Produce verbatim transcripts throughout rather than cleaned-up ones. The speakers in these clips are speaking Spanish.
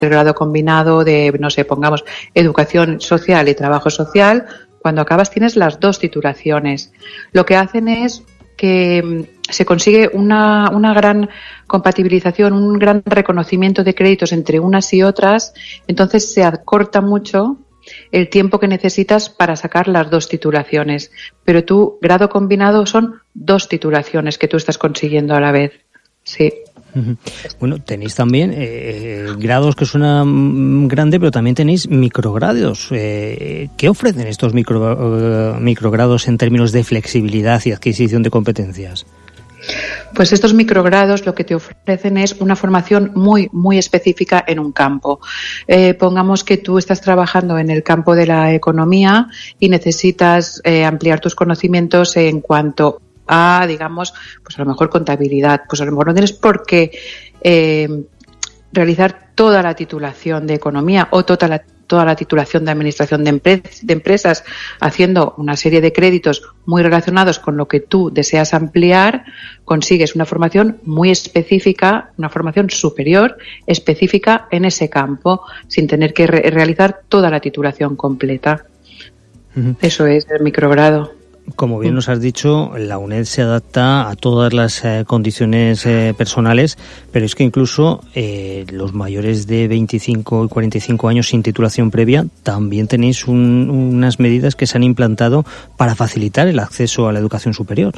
grado combinado de, no sé, pongamos, educación social y trabajo social, cuando acabas tienes las dos titulaciones. Lo que hacen es que se consigue una, una gran compatibilización, un gran reconocimiento de créditos entre unas y otras, entonces se acorta mucho el tiempo que necesitas para sacar las dos titulaciones. Pero tu grado combinado son dos titulaciones que tú estás consiguiendo a la vez. Sí. Bueno, tenéis también eh, grados que suenan grande, pero también tenéis microgrados. Eh, ¿Qué ofrecen estos micro, uh, microgrados en términos de flexibilidad y adquisición de competencias? Pues estos microgrados lo que te ofrecen es una formación muy, muy específica en un campo. Eh, pongamos que tú estás trabajando en el campo de la economía y necesitas eh, ampliar tus conocimientos en cuanto a, digamos, pues a lo mejor contabilidad. Pues a lo mejor no tienes por qué eh, realizar toda la titulación de economía o toda la toda la titulación de administración de, empre- de empresas, haciendo una serie de créditos muy relacionados con lo que tú deseas ampliar, consigues una formación muy específica, una formación superior específica en ese campo, sin tener que re- realizar toda la titulación completa. Uh-huh. Eso es el microgrado. Como bien nos has dicho, la UNED se adapta a todas las eh, condiciones eh, personales, pero es que incluso eh, los mayores de veinticinco y cuarenta y cinco años sin titulación previa también tenéis un, unas medidas que se han implantado para facilitar el acceso a la educación superior.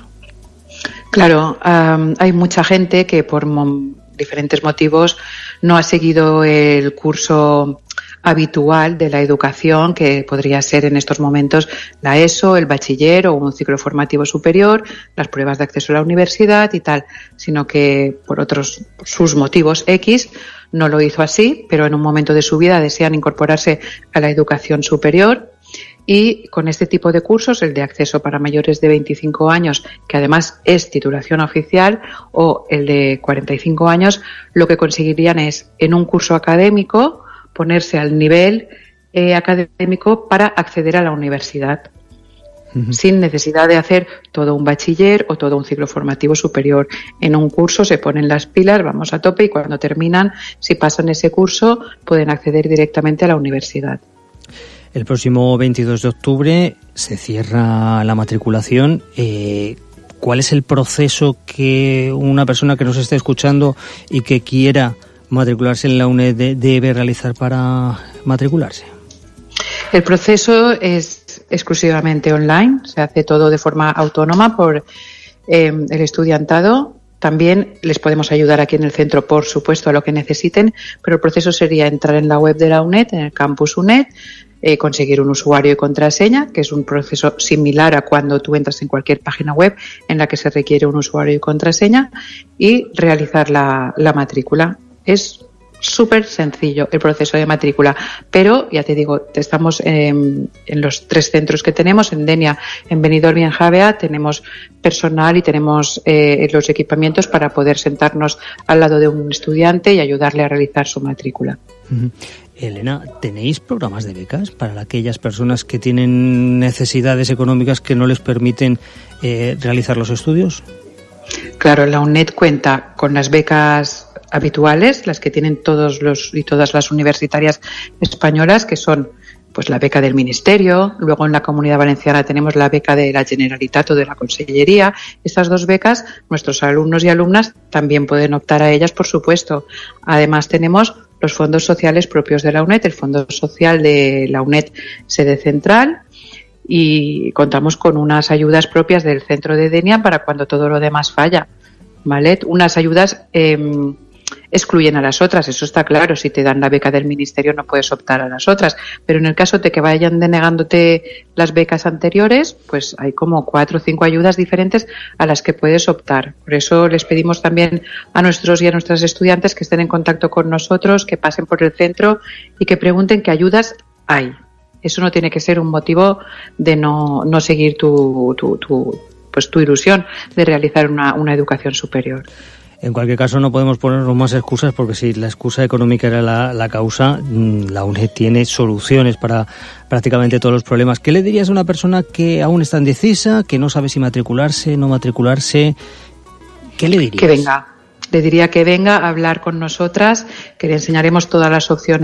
Claro, um, hay mucha gente que por mo- diferentes motivos no ha seguido el curso habitual de la educación, que podría ser en estos momentos la ESO, el bachiller o un ciclo formativo superior, las pruebas de acceso a la universidad y tal, sino que por otros sus motivos X no lo hizo así, pero en un momento de su vida desean incorporarse a la educación superior. Y con este tipo de cursos, el de acceso para mayores de veinticinco años, que además es titulación oficial, o el de cuarenta y cinco años, lo que conseguirían es, en un curso académico, ponerse al nivel eh, académico para acceder a la universidad, uh-huh. sin necesidad de hacer todo un bachiller o todo un ciclo formativo superior. En un curso se ponen las pilas, vamos a tope, y cuando terminan, si pasan ese curso, pueden acceder directamente a la universidad. El próximo veintidós de octubre se cierra la matriculación. Eh, ¿Cuál es el proceso que una persona que nos esté escuchando y que quiera matricularse en la UNED debe realizar para matricularse? El proceso es exclusivamente online, se hace todo de forma autónoma por eh, el estudiantado. También les podemos ayudar aquí en el centro, por supuesto, a lo que necesiten, pero el proceso sería entrar en la web de la UNED, en el campus UNED, eh, conseguir un usuario y contraseña, que es un proceso similar a cuando tú entras en cualquier página web en la que se requiere un usuario y contraseña, y realizar la, la matrícula. Es súper sencillo el proceso de matrícula, pero ya te digo, estamos eh, en los tres centros que tenemos, en Denia, en Benidorm y en Javea, tenemos personal y tenemos eh, los equipamientos para poder sentarnos al lado de un estudiante y ayudarle a realizar su matrícula. Uh-huh. Elena, ¿tenéis programas de becas para aquellas personas que tienen necesidades económicas que no les permiten eh, realizar los estudios? Claro, la UNED cuenta con las becas habituales, las que tienen todos los y todas las universitarias españolas, que son pues la beca del Ministerio. Luego en la Comunidad Valenciana tenemos la beca de la Generalitat o de la Consellería. Estas dos becas, nuestros alumnos y alumnas también pueden optar a ellas, por supuesto. Además tenemos los fondos sociales propios de la UNED, el Fondo Social de la UNED Sede Central, y contamos con unas ayudas propias del centro de Denia para cuando todo lo demás falla, ¿vale? Unas ayudas eh, excluyen a las otras, eso está claro. Si te dan la beca del Ministerio no puedes optar a las otras, pero en el caso de que vayan denegándote las becas anteriores, pues hay como cuatro o cinco ayudas diferentes a las que puedes optar. Por eso les pedimos también a nuestros y a nuestras estudiantes que estén en contacto con nosotros, que pasen por el centro y que pregunten qué ayudas hay. Eso no tiene que ser un motivo de no, no seguir tu, tu, tu, pues tu ilusión de realizar una, una educación superior. En cualquier caso, no podemos ponernos más excusas, porque si la excusa económica era la, la causa, la UNED tiene soluciones para prácticamente todos los problemas. ¿Qué le dirías a una persona que aún está indecisa, que no sabe si matricularse, no matricularse? ¿Qué le dirías? Que venga. le diría que venga a hablar con nosotras, que le enseñaremos todas las opciones